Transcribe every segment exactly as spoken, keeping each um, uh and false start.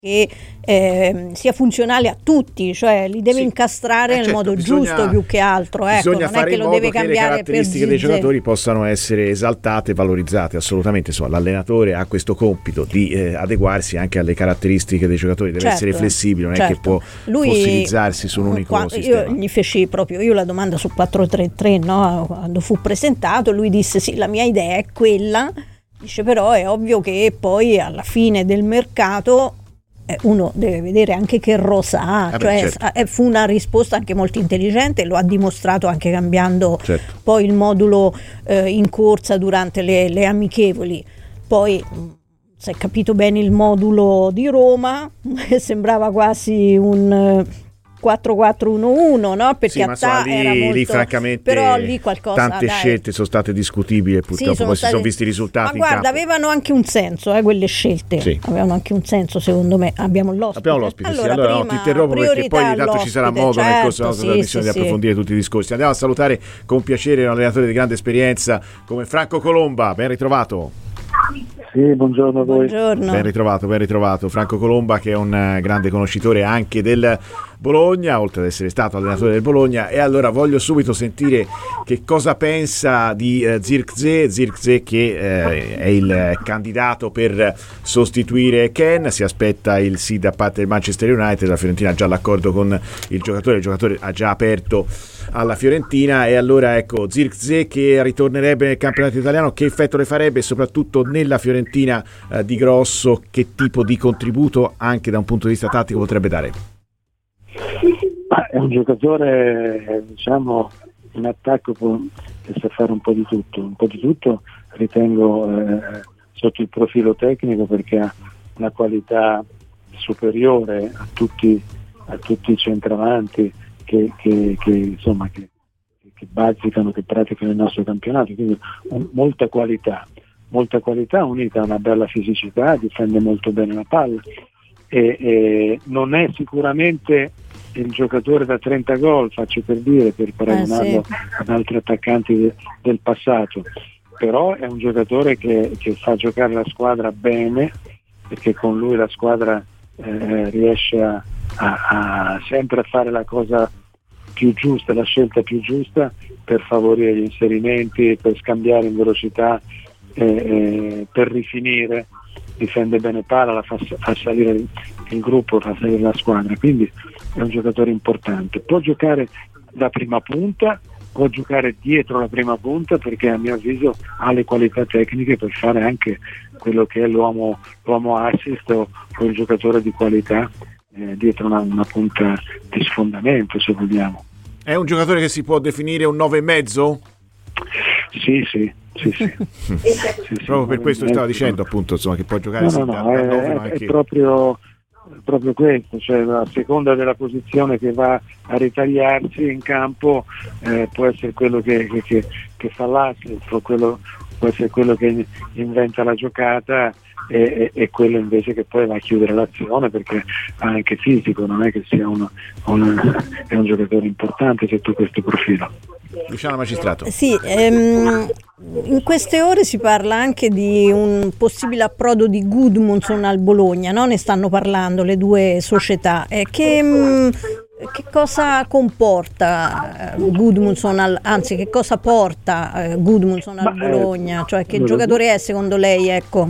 che eh, sia funzionale a tutti, cioè li deve sì. incastrare eh nel certo, modo bisogna, giusto più che altro, ecco, bisogna non fare è che in lo modo deve che cambiare le caratteristiche dei giocatori possano essere esaltate e valorizzate, assolutamente. Insomma, l'allenatore ha questo compito di eh, adeguarsi anche alle caratteristiche dei giocatori, deve certo, essere flessibile, non certo. è che può Lui, fossilizzarsi su un unico quando, sistema. Io gli feci proprio io la domanda su quattro tre tre, no? Quando fu presentato lui disse sì, la mia idea è quella, dice però è ovvio che poi alla fine del mercato uno deve vedere anche che rosa ha, ah cioè beh, certo. fu una risposta anche molto intelligente, lo ha dimostrato anche cambiando certo. poi il modulo eh, in corsa durante le, le amichevoli. Poi se hai capito bene il modulo di Roma sembrava quasi un quattro quattro uno uno, no? Perché sì, ma so, lì, era molto, lì francamente però lì qualcosa, tante dai. scelte sono state discutibili e purtroppo sì, poi state... si sono visti i risultati. Ma guarda, in campo. avevano anche un senso, eh, quelle scelte sì. avevano anche un senso, secondo me. Abbiamo l'ospite. Abbiamo l'ospite, allora, sì. Allora no, ti interrompo perché poi di tanto ci sarà modo certo, nel corso della nostra sì, trasmissione sì, di approfondire sì. tutti i discorsi. Andiamo a salutare con piacere un allenatore di grande esperienza come Franco Colomba. Ben ritrovato. Sì, buongiorno a voi. Buongiorno. Ben ritrovato, ben ritrovato. Franco Colomba, che è un grande conoscitore anche del Bologna, oltre ad essere stato allenatore del Bologna. E allora voglio subito sentire che cosa pensa di eh, Zirkzee, Zirkzee che eh, è il candidato per sostituire Ken. Si aspetta il sì da parte del Manchester United, la Fiorentina ha già l'accordo con il giocatore, il giocatore ha già aperto alla Fiorentina. E allora ecco, Zirkzee che ritornerebbe nel campionato italiano, che effetto le farebbe e soprattutto nella Fiorentina eh, di Grosso, che tipo di contributo anche da un punto di vista tattico potrebbe dare? È un giocatore, diciamo, in attacco che sa fare un po' di tutto, un po' di tutto ritengo eh, sotto il profilo tecnico, perché ha una qualità superiore a tutti, a tutti i centravanti che, che, che insomma che, che bazzicano, che praticano il nostro campionato, quindi un, molta qualità, molta qualità unita a una bella fisicità, difende molto bene la palla e, e non è sicuramente il giocatore da trenta gol, faccio per dire, per paragonarlo eh, sì. ad altri attaccanti de, del passato, però è un giocatore che, che fa giocare la squadra bene, perché con lui la squadra eh, riesce a, a, a sempre a fare la cosa più giusta, la scelta più giusta per favorire gli inserimenti, per scambiare in velocità, eh, eh, per rifinire, difende bene palla, la fa, fa salire il, il gruppo, fa salire la squadra, quindi è un giocatore importante. Può giocare da prima punta, può giocare dietro la prima punta, perché a mio avviso ha le qualità tecniche per fare anche quello che è l'uomo, l'uomo assist o, o il giocatore di qualità eh, dietro una, una punta di sfondamento, se vogliamo. È un giocatore che si può definire un nove e mezzo? Sì, sì. Sì, sì. sì, sì, proprio per questo stavo dicendo, appunto, insomma, che può giocare no, no, no, da, è, da nove, è, è proprio proprio questo, cioè a seconda della posizione che va a ritagliarsi in campo eh, può essere quello che, che, che, che fa l'assist, può, quello, può essere quello che inventa la giocata e, e, e quello invece che poi va a chiudere l'azione, perché ha anche fisico, non è che sia uno, uno è un giocatore importante sotto questo profilo. Luciano Magistrato. Sì, ehm, in queste ore si parla anche di un possibile approdo di Gudmundsson al Bologna, no? Ne stanno parlando le due società. Eh, che, mh, che cosa comporta eh, Gudmundsson, al, anzi che cosa porta eh, Gudmundsson al Ma, Bologna? Cioè che allora, giocatore è secondo lei? Ecco.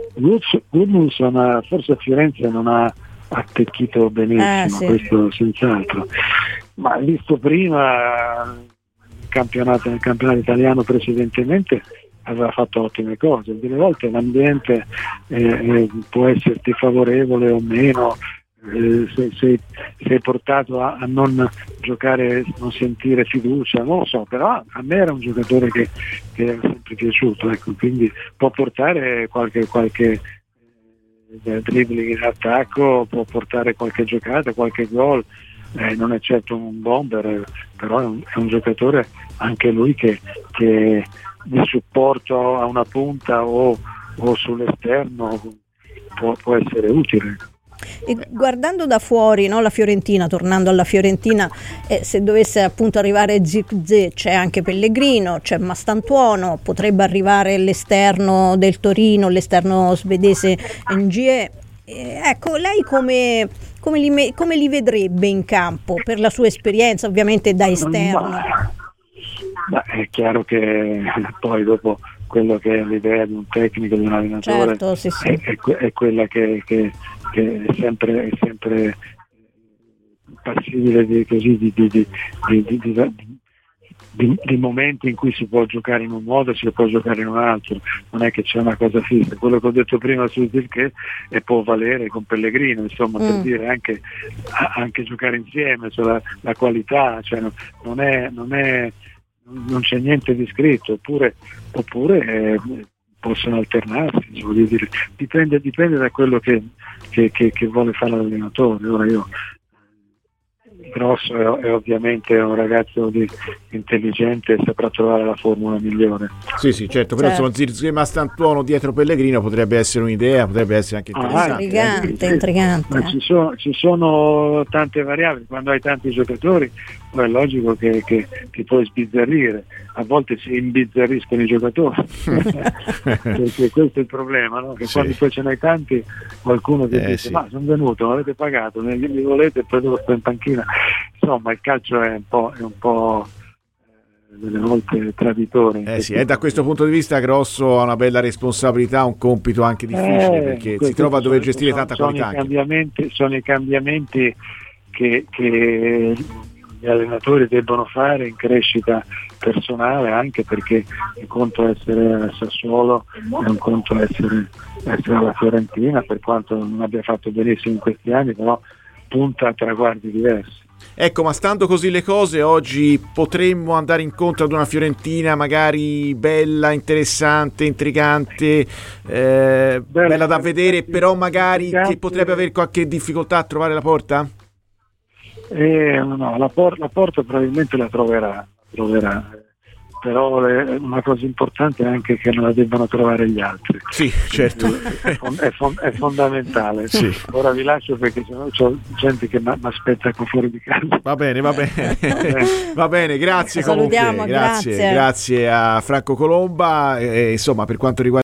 Gudmundsson forse a Firenze non ha attecchito benissimo, eh, sì. Questo senz'altro. Ma visto prima campionato nel campionato italiano precedentemente aveva fatto ottime cose. Delle volte l'ambiente eh, eh, può esserti favorevole o meno, eh, se, se sei portato a, a non giocare, non sentire fiducia, non lo so, però a me era un giocatore che, che era sempre piaciuto, ecco, quindi può portare qualche, qualche eh, dribbling in attacco, può portare qualche giocata, qualche gol. Eh, non è certo un bomber, però è un, è un giocatore anche lui che, che di supporto a una punta o, o sull'esterno può, può essere utile. E guardando da fuori, no, la Fiorentina, tornando alla Fiorentina, eh, se dovesse appunto arrivare Zirkzee, c'è anche Pellegrino, c'è Mastantuono, potrebbe arrivare l'esterno del Torino, l'esterno svedese N G E. Eh, ecco, lei come, come, li, me- come li vedrebbe in campo per la sua esperienza, ovviamente da esterno? Ma, ma è chiaro che poi dopo quello che è l'idea di un tecnico, di un allenatore, certo, sì, sì. È, è, è quella che, che, che è sempre, è sempre passibile di, così, di, di, di, di, di, di Di, di momenti in cui si può giocare in un modo e si può giocare in un altro, non è che c'è una cosa fissa. Quello che ho detto prima sul Zirkzee e può valere con Pellegrino, insomma, mm. per dire anche, anche giocare insieme, cioè la, la qualità, cioè non, non, è, non, è, non c'è niente di scritto, oppure, oppure eh, possono alternarsi, voglio dire, dipende, dipende da quello che, che, che, che vuole fare l'allenatore. Ora io Grosso è, è ovviamente un ragazzo di, intelligente e saprà trovare la formula migliore. Sì, sì, certo, però certo. Insomma Zirkzee Mastantuono dietro Pellegrino potrebbe essere un'idea, potrebbe essere anche interessante. Ah, intrigante, eh, intrigante. Ma ci sono, ci sono tante variabili, quando hai tanti giocatori poi è logico che, che ti puoi sbizzarrire, a volte si imbizzarriscono i giocatori perché questo è il problema, no? Che sì. Quando poi ce n'hai tanti qualcuno ti eh, dice sì. ma sono venuto, non avete pagato, ne li volete e poi devo stare in panchina. Insomma il calcio è un po', è un po' delle volte traditore. Eh sì, e da questo punto di vista Grosso ha una bella responsabilità, un compito anche difficile eh, perché si trova a dover gestire sono, tanta sono qualità. I cambiamenti, sono i cambiamenti che, che gli allenatori debbono fare in crescita personale, anche perché un conto essere a Sassuolo e un conto essere, essere alla Fiorentina, per quanto non abbia fatto benissimo in questi anni, però punta a traguardi diversi. Ecco, ma stando così le cose, oggi potremmo andare incontro ad una Fiorentina magari bella, interessante, intrigante, eh, bella, bella da vedere, però magari che potrebbe avere qualche difficoltà a trovare la porta? Eh, no, la, por- la porta probabilmente la troverà, troverà. Però le, una cosa importante è anche che non la debbano trovare gli altri. Sì, certo. È, fond- è, fond- è fondamentale. Sì. Ora vi lascio perché sennò c'ho gente che mi aspetta fuori di casa. Va bene, va bene. Va bene, grazie comunque. Salutiamo, grazie, grazie. Grazie a Franco Colomba. E, insomma, per quanto riguarda